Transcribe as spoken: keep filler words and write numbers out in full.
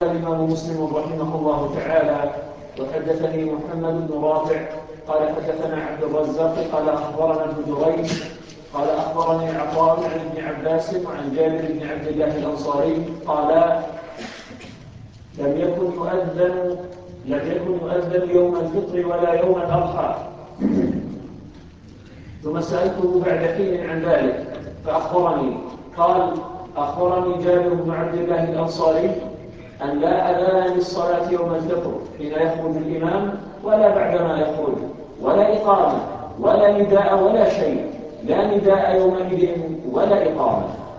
الإمام مسلم رحمه الله تعالى: وحدثني محمد بن رافع قال حدثنا عبد الرزاق قال أخبرنا ابن جريج قال أخبرني عطاء عن ابن عباس وعن جابر بن عبد الله الأنصاري قال: لم يكن يؤذن لم يكن يؤذن يوم الفطر ولا يوم الأضحى. ثم سألته بعد حين عن ذلك فأخبرني قال: أخبرني جابر بن عبد الله الأنصاري أن لا أذان للصلاة يوم الفطر حين يخرج الإمام ولا بعدما يخرج، ولا إقامة ولا نداء ولا شيء، لا نداء يومئذ ولا إقامة.